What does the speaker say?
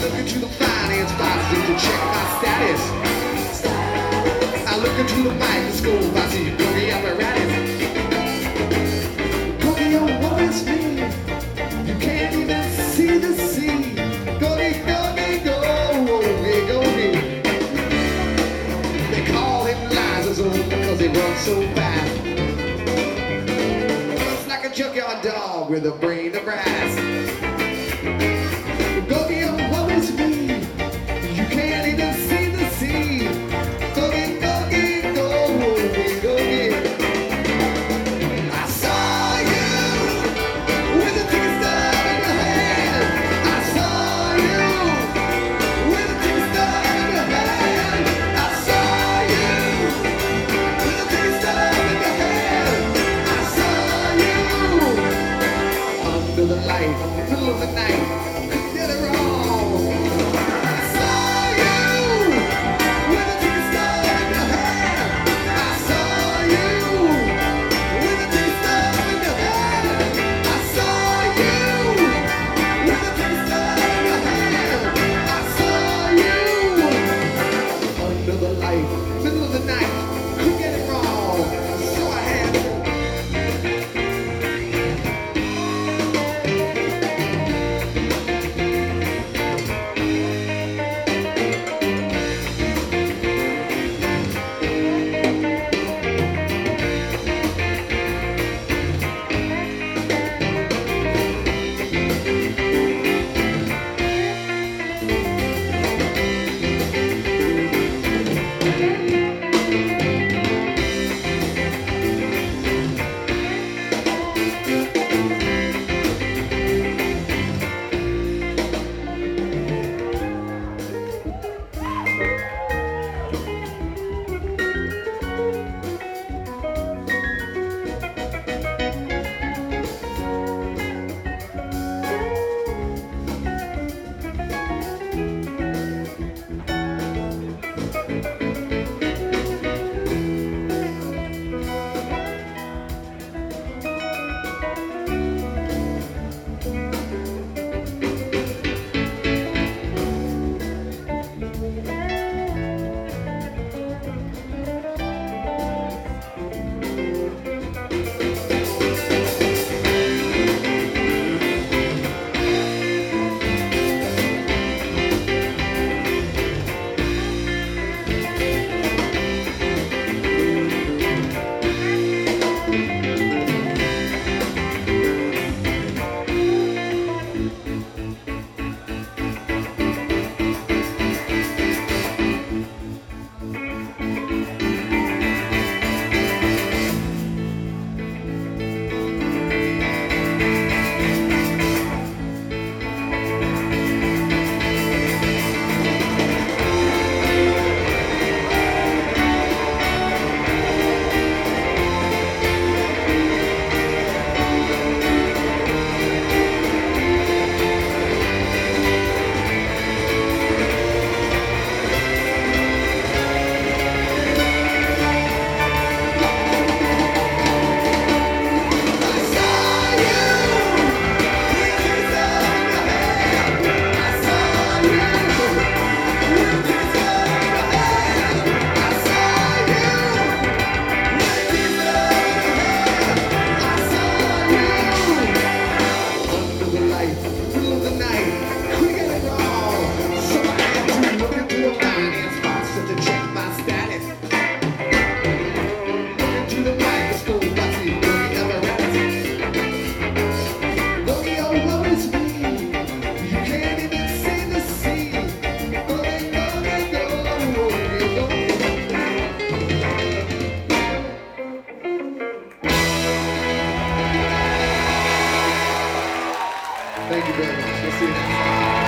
look into the finance boxes to check my status. I look into the microscope, I see boogie apparatus. Boogie, oh, what is me? You can't even see the sea. Boogie, boogie, go, boogie, boogie. They call him Liza's old because he runs so fast. Looks like a junkyard dog with a brain of brass. Boogie, oh, what is me? You can't even see the sea. Boogie, boogie, go, boogie, boogie. I saw you with a ticket stub in your hand. I saw you with a ticket stub in your hand. I saw you with a ticket stub in your hand. I saw you under the light, middle of the night. Get it wrong. I saw you with a ticket stub in your hand. I saw you with a ticket stub in your hand. I saw you with a ticket stub in your hand. I saw you under the light, middle of the night. Couldn't get it wrong, so I had to. Thank you very much. We'll see you next time.